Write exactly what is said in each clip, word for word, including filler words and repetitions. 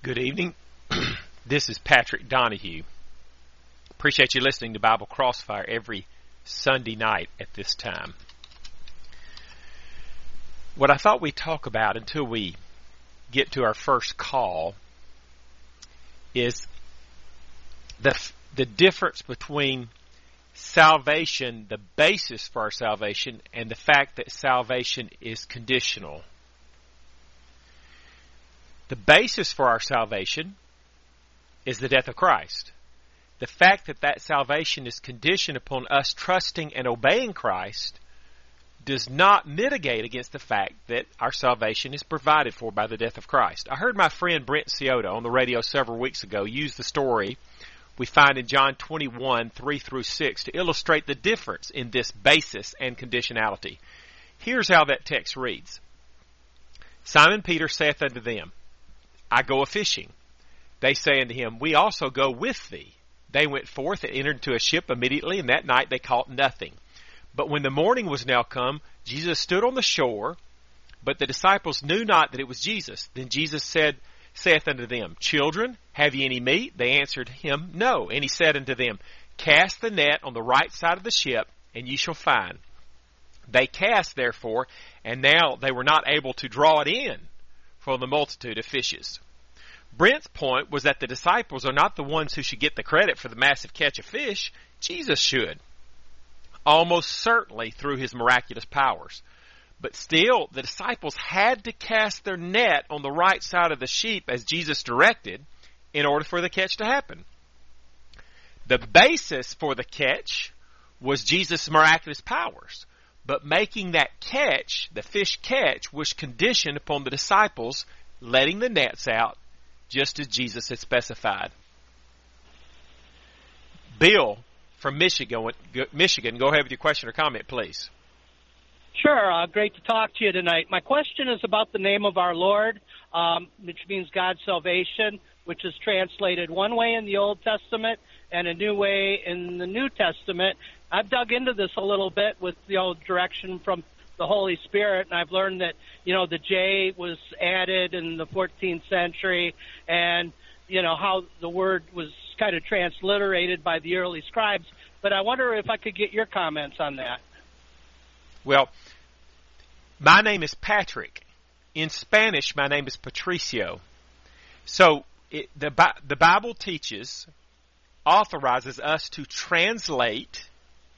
Good evening. This is Patrick Donahue. Appreciate you listening to Bible Crossfire every Sunday night at this time. What I thought we'd talk about until we get to our first call is the the difference between salvation, the basis for our salvation, and the fact that salvation is conditional. The basis for our salvation is the death of Christ. The fact that that salvation is conditioned upon us trusting and obeying Christ does not mitigate against the fact that our salvation is provided for by the death of Christ. I heard my friend Brent Ciota on the radio several weeks ago use the story we find in John twenty-one, three through six to illustrate the difference in this basis and conditionality. Here's how that text reads. Simon Peter saith unto them, I go a-fishing. They say unto him, We also go with thee. They went forth and entered into a ship immediately, and that night they caught nothing. But when the morning was now come, Jesus stood on the shore, but the disciples knew not that it was Jesus. Then Jesus said, saith unto them, Children, have ye any meat? They answered him, No. And he said unto them, Cast the net on the right side of the ship, and ye shall find. They cast, therefore, and now they were not able to draw it in from the multitude of fishes. Brent's point was that the disciples are not the ones who should get the credit for the massive catch of fish. Jesus should, almost certainly through his miraculous powers. But still, the disciples had to cast their net on the right side of the sheep as Jesus directed in order for the catch to happen. The basis for the catch was Jesus' miraculous powers. But making that catch, the fish catch, was conditioned upon the disciples letting the nets out just as Jesus had specified. Bill from Michigan, Michigan, go ahead with your question or comment, please. Sure. Uh, great to talk to you tonight. My question is about the name of our Lord, um, which means God's salvation, which is translated one way in the Old Testament and a new way in the New Testament. I've dug into this a little bit with, you know, direction from the Holy Spirit, and I've learned that, you know, the J was added in the fourteenth century, and, you know, how the word was kind of transliterated by the early scribes. But I wonder if I could get your comments on that. Well, my name is Patrick. In Spanish, my name is Patricio. So it, the the Bible teaches, authorizes us to translate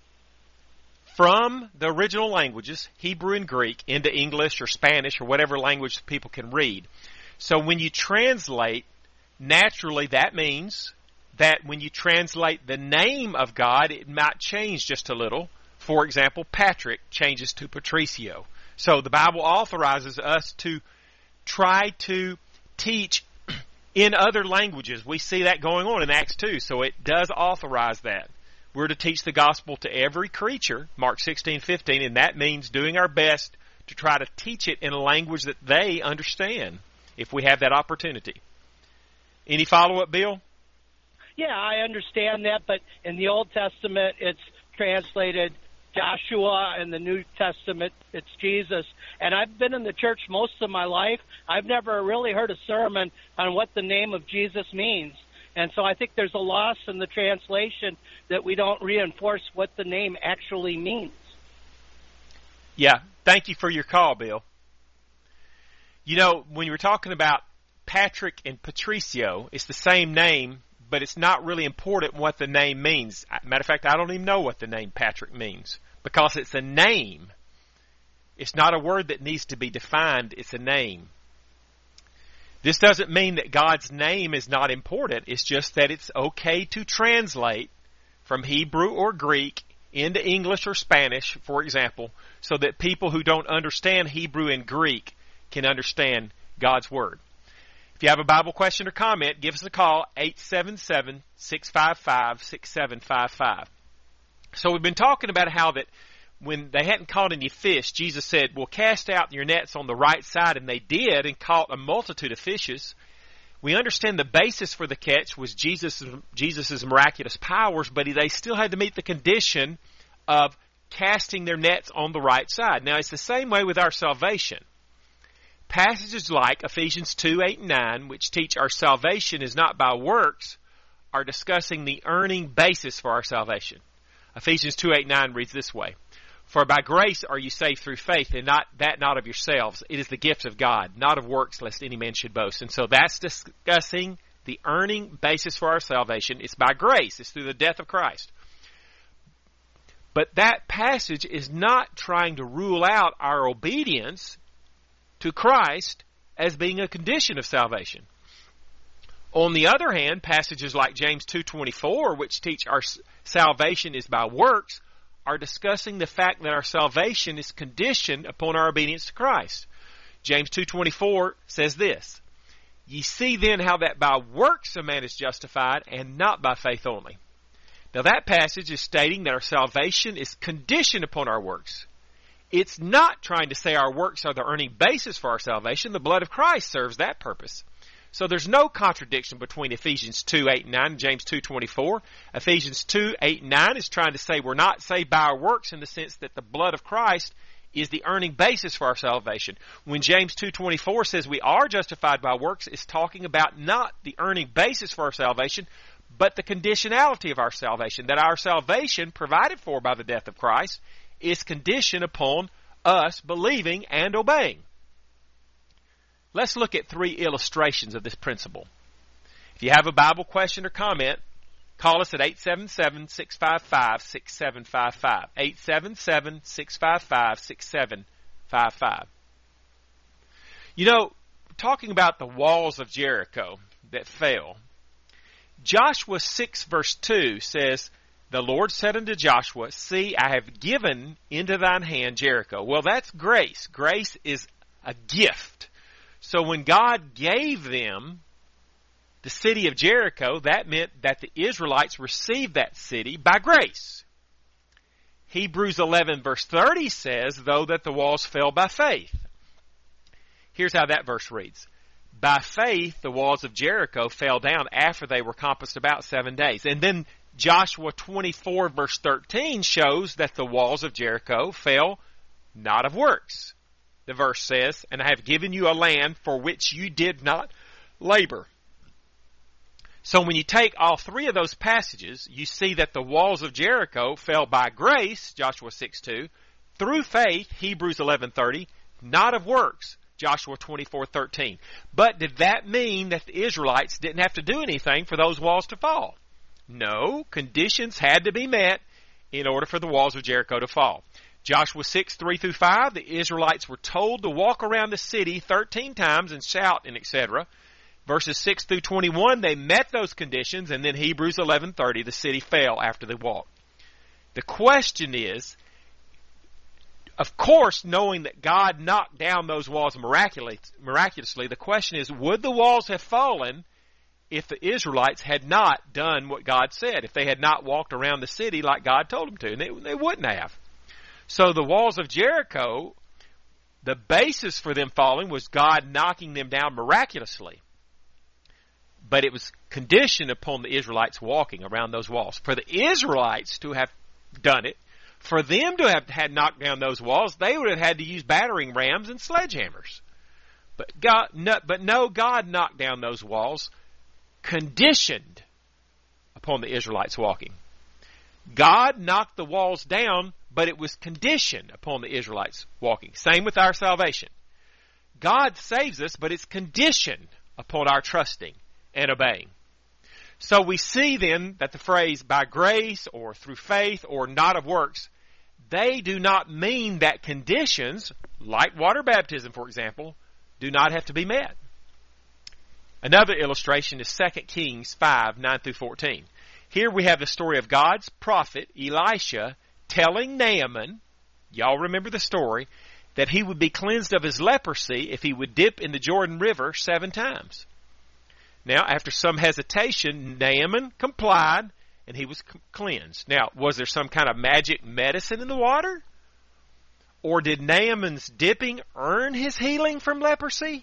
from the original languages, Hebrew and Greek, into English or Spanish or whatever language people can read. So when you translate, naturally that means that when you translate the name of God, it might change just a little. For example, Patrick changes to Patricio. So the Bible authorizes us to try to teach in other languages. We see that going on in Acts two, so it does authorize that. We're to teach the gospel to every creature, Mark sixteen fifteen, and that means doing our best to try to teach it in a language that they understand, if we have that opportunity. Any follow-up, Bill? Yeah, I understand that, but in the Old Testament, it's translated Joshua, and the New Testament, it's Jesus. And I've been in the church most of my life. I've never really heard a sermon on what the name of Jesus means. And so I think there's a loss in the translation that we don't reinforce what the name actually means. Yeah, thank you for your call, Bill. You know, when you were talking about Patrick and Patricio, it's the same name, but it's not really important what the name means. Matter of fact, I don't even know what the name Patrick means because it's a name. It's not a word that needs to be defined. It's a name. This doesn't mean that God's name is not important. It's just that it's okay to translate from Hebrew or Greek into English or Spanish, for example, so that people who don't understand Hebrew and Greek can understand God's Word. If you have a Bible question or comment, give us a call, eight seven seven, six five five, six seven five five. So we've been talking about how that when they hadn't caught any fish, Jesus said, well, cast out your nets on the right side, and they did and caught a multitude of fishes. We understand the basis for the catch was Jesus' Jesus's miraculous powers, but they still had to meet the condition of casting their nets on the right side. Now, it's the same way with our salvation. Passages like Ephesians two, eight, and nine, which teach our salvation is not by works, are discussing the earning basis for our salvation. Ephesians two, eight, nine reads this way. For by grace are you saved through faith, and not that not of yourselves. It is the gift of God, not of works, lest any man should boast. And so that's discussing the earning basis for our salvation. It's by grace. It's through the death of Christ. But that passage is not trying to rule out our obedience to Christ as being a condition of salvation. On the other hand, passages like James two twenty-four, which teach our salvation is by works, are discussing the fact that our salvation is conditioned upon our obedience to Christ. James two twenty-four says this, Ye see then how that by works a man is justified, and not by faith only. Now that passage is stating that our salvation is conditioned upon our works. It's not trying to say our works are the earning basis for our salvation. The blood of Christ serves that purpose. So there's no contradiction between Ephesians two, eight, and nine and James two twenty-four. Ephesians two, eight, and nine is trying to say we're not saved by our works in the sense that the blood of Christ is the earning basis for our salvation. When James two twenty-four says we are justified by works, it's talking about not the earning basis for our salvation, but the conditionality of our salvation, that our salvation provided for by the death of Christ is conditioned upon us believing and obeying. Let's look at three illustrations of this principle. If you have a Bible question or comment, call us at eight seven seven, six five five, six seven five five. eight seven seven, six five five, six seven five five. You know, talking about the walls of Jericho that fell, Joshua six verse two says, The Lord said unto Joshua, See, I have given into thine hand Jericho. Well, that's grace. Grace is a gift. So when God gave them the city of Jericho, that meant that the Israelites received that city by grace. Hebrews eleven verse thirty says, though that the walls fell by faith. Here's how that verse reads. By faith, the walls of Jericho fell down after they were compassed about seven days. And then Joshua twenty-four verse thirteen shows that the walls of Jericho fell not of works. The verse says, And I have given you a land for which you did not labor. So when you take all three of those passages, you see that the walls of Jericho fell by grace, Joshua six two, through faith, Hebrews eleven thirty, not of works, Joshua twenty-four thirteen. But did that mean that the Israelites didn't have to do anything for those walls to fall? No, conditions had to be met in order for the walls of Jericho to fall. Joshua six, three through five, the Israelites were told to walk around the city thirteen times and shout and et cetera. Verses six through twenty-one, they met those conditions, and then Hebrews eleven thirty, the city fell after the walk. The question is, of course, knowing that God knocked down those walls miraculously, miraculously, the question is, would the walls have fallen if the Israelites had not done what God said, if they had not walked around the city like God told them to? And they, they wouldn't have. So the walls of Jericho, the basis for them falling was God knocking them down miraculously. But it was conditioned upon the Israelites walking around those walls. For the Israelites to have done it, for them to have had knocked down those walls, they would have had to use battering rams and sledgehammers. But God, no, but no, God knocked down those walls conditioned upon the Israelites walking. God knocked the walls down, but it was conditioned upon the Israelites walking. Same with our salvation. God saves us, but it's conditioned upon our trusting and obeying. So we see then that the phrase by grace or through faith or not of works, they do not mean that conditions, like water baptism for example, do not have to be met. Another illustration is Second Kings five, nine through fourteen. Here we have the story of God's prophet, Elisha, telling Naaman, y'all remember the story, that he would be cleansed of his leprosy if he would dip in the Jordan River seven times. Now, after some hesitation, Naaman complied, and he was cleansed. Now, was there some kind of magic medicine in the water? Or did Naaman's dipping earn his healing from leprosy?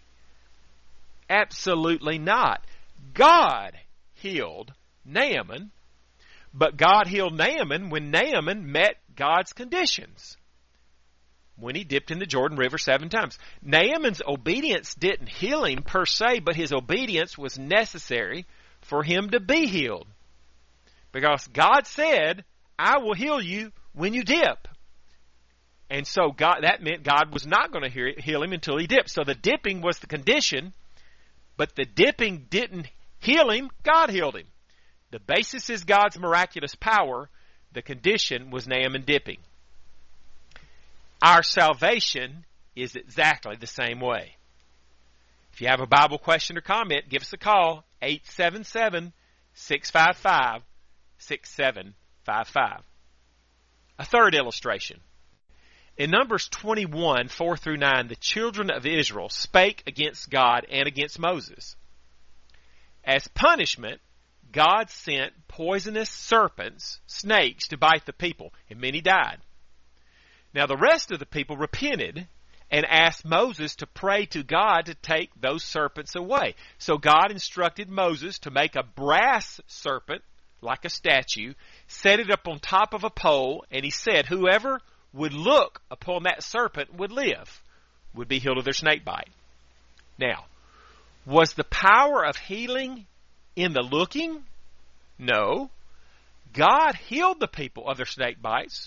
Absolutely not. God healed Naaman, but God healed Naaman when Naaman met God's conditions. when he dipped in the Jordan River seven times. Naaman's obedience didn't heal him per se, but his obedience was necessary for him to be healed. Because God said, I will heal you when you dip. And so God, that meant God was not going to heal him until he dipped. So the dipping was the condition, but the dipping didn't heal him, God healed him. The basis is God's miraculous power. The condition was Naaman dipping. Our salvation is exactly the same way. If you have a Bible question or comment, give us a call, eight seven seven, six five five, six seven five five. A third illustration. In Numbers twenty-one, four through nine, the children of Israel spake against God and against Moses. As punishment, God sent poisonous serpents, snakes, to bite the people, and many died. Now the rest of the people repented and asked Moses to pray to God to take those serpents away. So God instructed Moses to make a brass serpent, like a statue, set it up on top of a pole, and he said, whoever would look upon that serpent would live, would be healed of their snake bite. Now, was the power of healing in the looking? No. God healed the people of their snake bites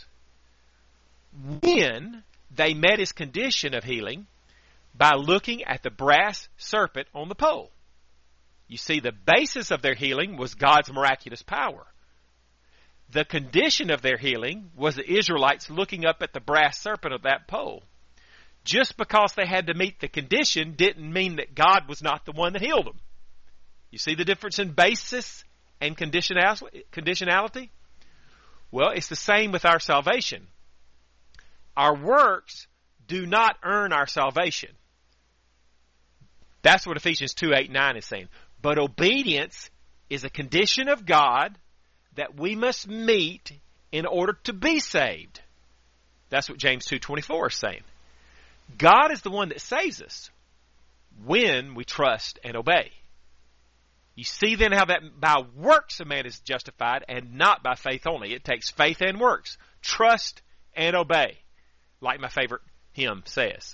when they met his condition of healing by looking at the brass serpent on the pole. You see, the basis of their healing was God's miraculous power. The condition of their healing was the Israelites looking up at the brass serpent of that pole. Just because they had to meet the condition didn't mean that God was not the one that healed them. You see the difference in basis and conditionality? Well, it's the same with our salvation. Our works do not earn our salvation. That's what Ephesians two, eight, nine is saying. But obedience is a condition of God that we must meet in order to be saved. That's what James two twenty-four is saying. God is the one that saves us when we trust and obey. You see then how that by works a man is justified and not by faith only. It takes faith and works. Trust and obey. Like my favorite hymn says.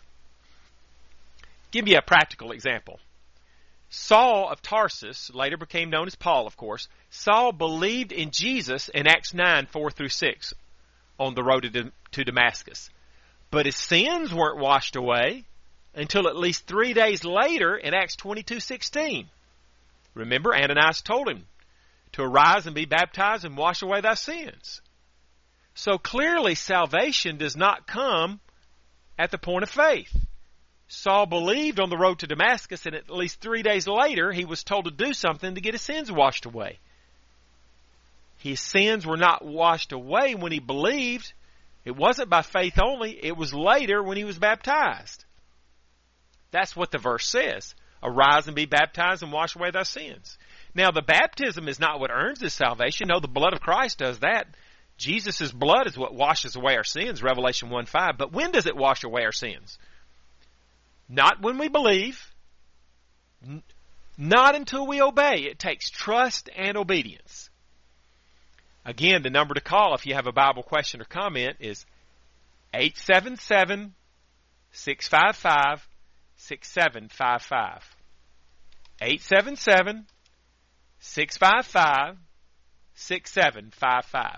Give you a practical example. Saul of Tarsus, later became known as Paul, of course. Saul believed in Jesus in Acts nine, four through six on the road to Damascus. But his sins weren't washed away until at least three days later in Acts twenty-two, sixteen. Remember, Ananias told him to arise and be baptized and wash away thy sins. So clearly salvation does not come at the point of faith. Saul believed on the road to Damascus, and at least three days later he was told to do something to get his sins washed away. His sins were not washed away when he believed. It wasn't by faith only. It was later when he was baptized. That's what the verse says. Arise and be baptized and wash away thy sins. Now, the baptism is not what earns this salvation. No, the blood of Christ does that. Jesus' blood is what washes away our sins, Revelation one five. But when does it wash away our sins? Not when we believe. N- not until we obey. It takes trust and obedience. Again, the number to call if you have a Bible question or comment is eight seven seven, six five five, six seven five five. eight seven seven, six five five, six seven five five.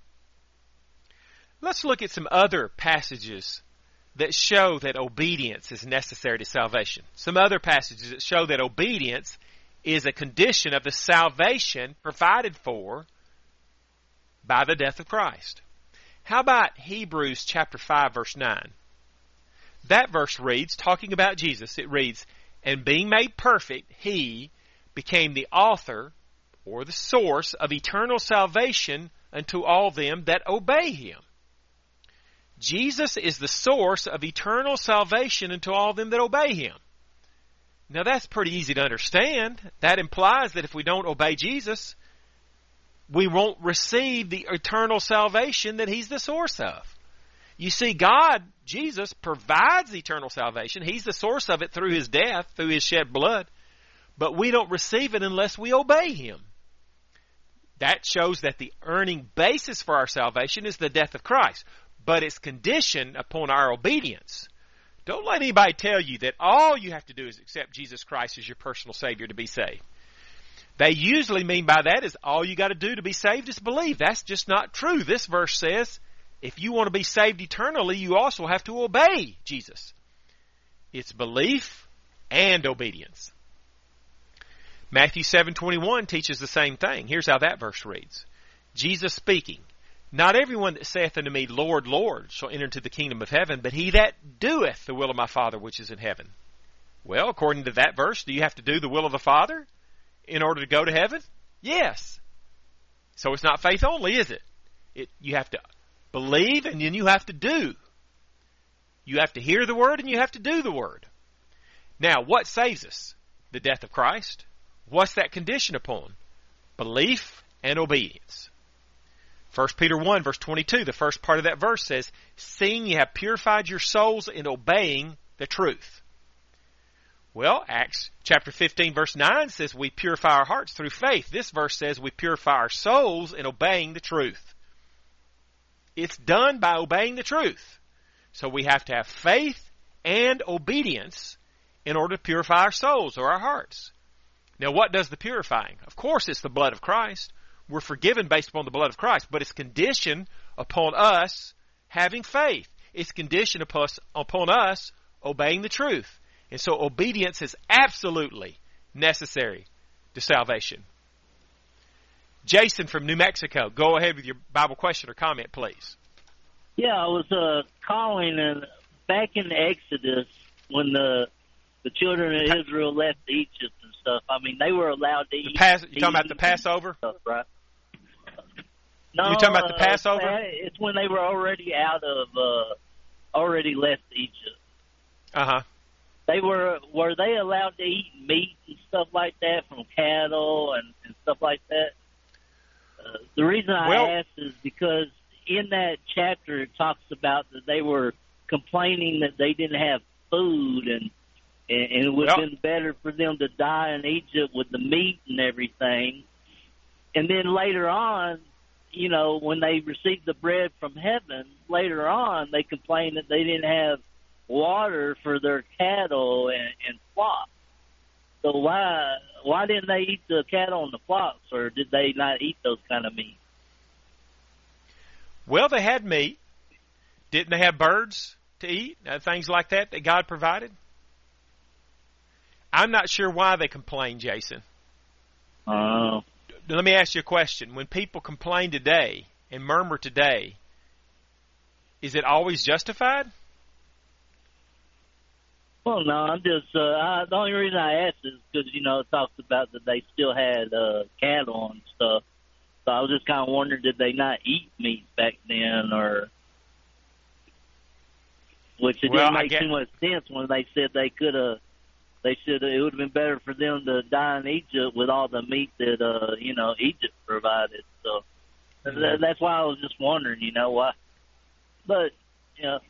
Let's look at some other passages that show that obedience is necessary to salvation. Some other passages that show that obedience is a condition of the salvation provided for by the death of Christ. How about Hebrews chapter five, verse nine? That verse reads, talking about Jesus, it reads, and being made perfect, he became the author or the source of eternal salvation unto all them that obey him. Jesus is the source of eternal salvation unto all them that obey him. Now that's pretty easy to understand. That implies that if we don't obey Jesus, we won't receive the eternal salvation that he's the source of. You see, God, Jesus, provides eternal salvation. He's the source of it through his death, through his shed blood. But we don't receive it unless we obey him. That shows that the earning basis for our salvation is the death of Christ. but it's conditioned upon our obedience. Don't let anybody tell you that all you have to do is accept Jesus Christ as your personal Savior to be saved. They usually mean by that is all you got to do to be saved is believe. That's just not true. This verse says if you want to be saved eternally, you also have to obey Jesus. It's belief and obedience. Matthew seven twenty-one teaches the same thing. Here's how that verse reads. Jesus speaking, not everyone that saith unto me, Lord, Lord, shall enter into the kingdom of heaven, but he that doeth the will of my Father which is in heaven. Well, according to that verse, do you have to do the will of the Father in order to go to heaven? Yes. So it's not faith only, is it? It you have to believe and then you have to do. You have to hear the word and you have to do the word. Now, what saves us? The death of Christ. What's that condition upon? Belief and obedience. First Peter one, verse twenty-two, the first part of that verse says, seeing you have purified your souls in obeying the truth. Well, Acts chapter fifteen, verse nine says we purify our hearts through faith. This verse says we purify our souls in obeying the truth. It's done by obeying the truth. So we have to have faith and obedience in order to purify our souls or our hearts. Now, what does the purifying? Of course, it's the blood of Christ. We're forgiven based upon the blood of Christ, but it's conditioned upon us having faith. It's conditioned upon us, upon us obeying the truth. And so obedience is absolutely necessary to salvation. Jason from New Mexico, go ahead with your Bible question or comment, please. Yeah, I was uh, calling, and back in Exodus, when the the children of Israel left Egypt and stuff, I mean, they were allowed to eat. Pass, you're talking about the Passover? Stuff, right? No, you're talking about the uh, Passover? It's when they were already out of, uh, already left Egypt. Uh-huh. They were, were they allowed to eat meat and stuff like that from cattle and, and stuff like that? Uh, the reason I well, asked is because in that chapter it talks about that they were complaining that they didn't have food and and it would have well, been better for them to die in Egypt with the meat and everything. And then later on, you know, when they received the bread from heaven, later on they complained that they didn't have water for their cattle and, and flocks. So why why didn't they eat the cattle and the flocks, or did they not eat those kind of meat? Well, they had meat. Didn't they have birds to eat? Uh, things like that that God provided? I'm not sure why they complain, Jason. Oh. Uh, Let me ask you a question. When people complain today and murmur today, is it always justified? Well, no, I'm just, uh, I, the only reason I asked is because, you know, it talks about that they still had uh, cattle and stuff. So I was just kind of wondering, did they not eat meat back then, or, which it well, didn't make too much sense when they said they could have, they should, it would have been better for them to die in Egypt with all the meat that, uh, you know, Egypt provided. So mm-hmm. that's why I was just wondering, you know, why. But, you know.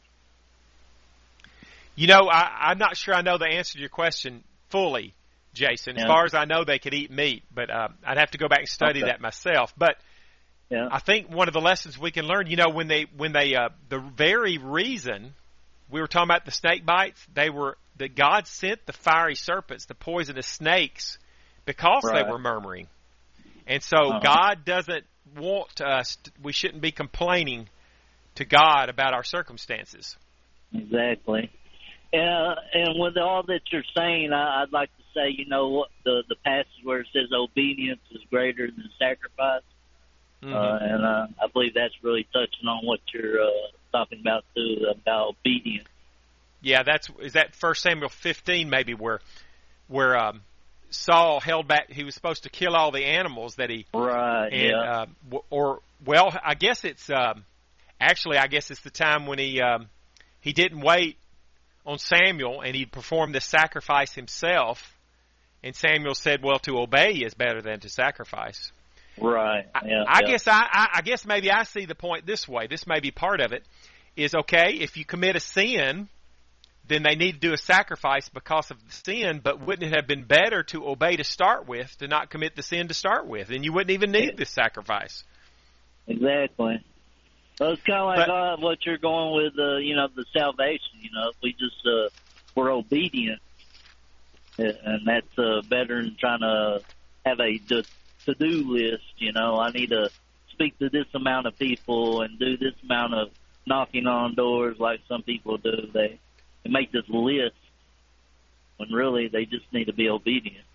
You know, I, I'm not sure I know the answer to your question fully, Jason. As yeah. far as I know, they could eat meat, but uh, I'd have to go back and study okay. that myself. But yeah. I think one of the lessons we can learn, you know, when they, when they, uh, the very reason we were talking about the snake bites, they were that God sent the fiery serpents, the poisonous snakes, because right. they were murmuring. And so uh-huh. God doesn't want us, to, we shouldn't be complaining to God about our circumstances. Exactly. Uh, and with all that you're saying, I, I'd like to say, you know, what the, the passage where it says obedience is greater than sacrifice. Mm-hmm. Uh, and uh, I believe that's really touching on what you're uh, talking about, too, about obedience. Yeah, that's is that First Samuel fifteen maybe where where um, Saul held back. He was supposed to kill all the animals that he right. And, yeah. Uh, or well, I guess it's um, actually I guess it's the time when he um, he didn't wait on Samuel and he performed the sacrifice himself. And Samuel said, "Well, to obey is better than to sacrifice." Right. Yeah, I, I yeah. guess I, I, I guess maybe I see the point this way. This may be part of it. Is okay if you commit a sin, then they need to do a sacrifice because of the sin, but wouldn't it have been better to obey to start with, to not commit the sin to start with? And you wouldn't even need this sacrifice. Exactly. Well, it's kind of like But- uh, what you're going with, uh, you know, the salvation. You know, if we just uh, we're obedient, uh, and that's uh, better than trying to have a to do list. You know, I need to speak to this amount of people and do this amount of knocking on doors, like some people do. They, they make this list when really they just need to be obedient.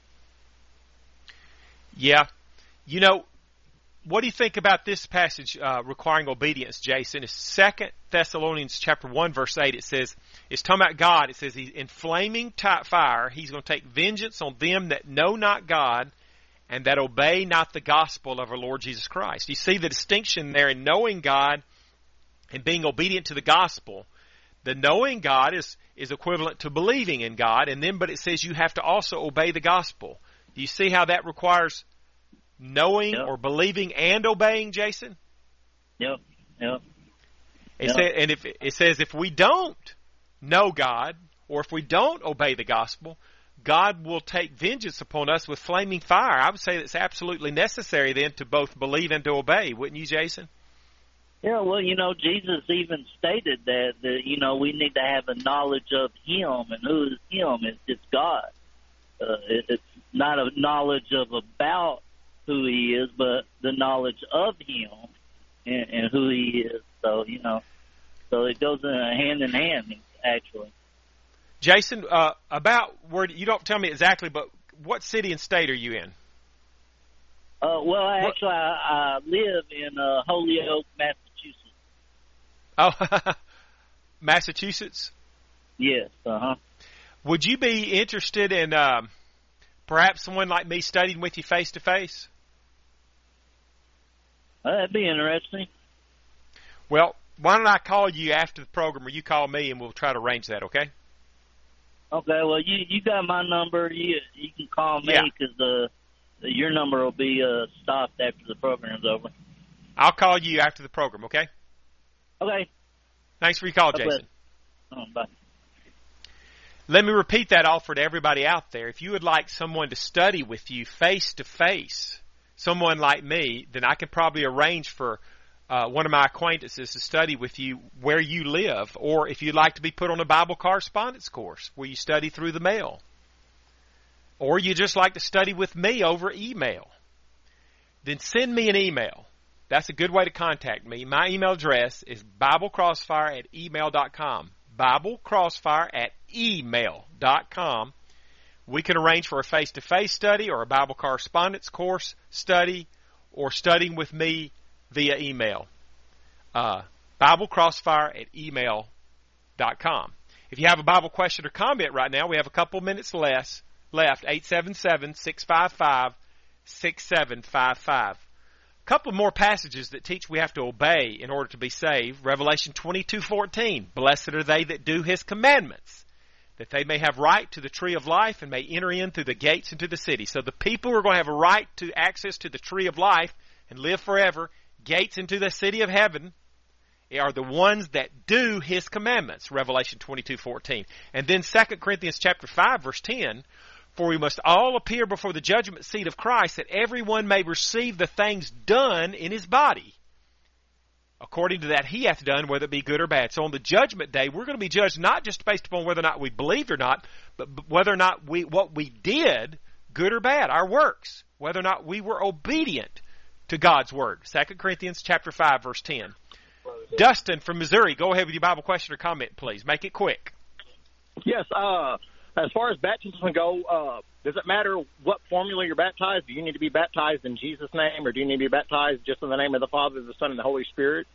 Yeah. You know, what do you think about this passage uh, requiring obedience, Jason? It's Second Thessalonians chapter one, verse eight. It says, it's talking about God. It says, he's in flaming t- fire. He's going to take vengeance on them that know not God and that obey not the gospel of our Lord Jesus Christ. You see the distinction there in knowing God and being obedient to the gospel. The knowing God is, is equivalent to believing in God, and then, but it says you have to also obey the gospel. Do you see how that requires knowing Yep. or believing and obeying, Jason? Yep, yep. It Yep. say, and if it says if we don't know God or if we don't obey the gospel, God will take vengeance upon us with flaming fire. I would say that's absolutely necessary then to both believe and to obey, wouldn't you, Jason? Yeah, well, you know, Jesus even stated that, that you know, we need to have a knowledge of Him, and who is Him? It's, it's God. Uh, it, it's not a knowledge of about who He is, but the knowledge of Him and, and who He is. So, you know, so it goes in hand in hand, actually. Jason, uh, about where, you don't tell me exactly, but what city and state are you in? Uh, well, actually, I, I live in uh, Holyoke, Massachusetts. Oh, Massachusetts? Yes, uh-huh. Would you be interested in um, perhaps someone like me studying with you face to face? Uh, that'd be interesting. Well, why don't I call you after the program, or you call me, and we'll try to arrange that, okay? Okay, well, you you got my number. You you can call me Yeah. because uh, your number will be uh, stopped after the program's over. I'll call you after the program, okay? Okay. Thanks for your call, Okay. Jason. Oh, bye. Let me repeat that offer to everybody out there. If you would like someone to study with you face to face, someone like me, then I can probably arrange for uh, one of my acquaintances to study with you where you live, or if you'd like to be put on a Bible correspondence course where you study through the mail, or you just like to study with me over email, then send me an email. That's a good way to contact me. My email address is biblecrossfire at email dot com. biblecrossfire at email dot com. We can arrange for a face-to-face study or a Bible correspondence course study or studying with me via email. Uh, biblecrossfire at email dot com. If you have a Bible question or comment right now, we have a couple minutes less, left, eight seven seven, six five five, six seven five five. A couple more passages that teach we have to obey in order to be saved. Revelation twenty-two fourteen. Blessed are they that do His commandments, that they may have right to the tree of life and may enter in through the gates into the city. So the people who are going to have a right to access to the tree of life and live forever, gates into the city of heaven, are the ones that do His commandments. Revelation twenty-two fourteen. And then Second Corinthians chapter five, verse ten. For we must all appear before the judgment seat of Christ, that everyone may receive the things done in his body, according to that he hath done, whether it be good or bad. So on the judgment day, we're going to be judged not just based upon whether or not we believed or not, but whether or not we what we did, good or bad, our works, whether or not we were obedient to God's word. Second Corinthians chapter five, verse ten. Dustin from Missouri, go ahead with your Bible question or comment, please. Make it quick. Yes, uh, as far as baptism go, uh, does it matter what formula you're baptized? Do you need to be baptized in Jesus' name, or do you need to be baptized just in the name of the Father, the Son, and the Holy Spirit?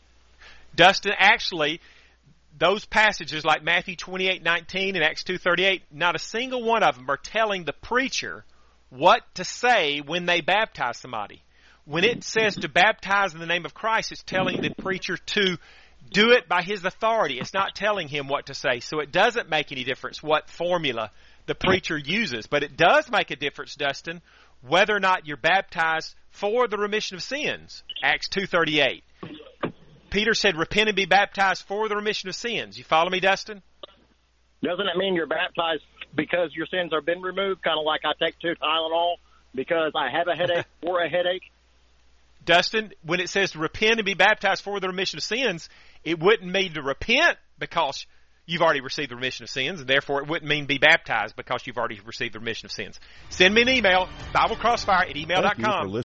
Dustin, actually, those passages like Matthew twenty-eight nineteen and Acts two thirty-eight, not a single one of them are telling the preacher what to say when they baptize somebody. When it says to baptize in the name of Christ, it's telling the preacher to do it by his authority. It's not telling him what to say. So it doesn't make any difference what formula the preacher uses. But it does make a difference, Dustin, whether or not you're baptized for the remission of sins. Acts two thirty-eight. Peter said, repent and be baptized for the remission of sins. You follow me, Dustin? Doesn't it mean you're baptized because your sins have been removed, kind of like I take two Tylenol because I have a headache or a headache? Dustin, when it says to repent and be baptized for the remission of sins, it wouldn't mean to repent because you've already received the remission of sins, and therefore it wouldn't mean be baptized because you've already received the remission of sins. Send me an email, Bible Crossfire at email dot com.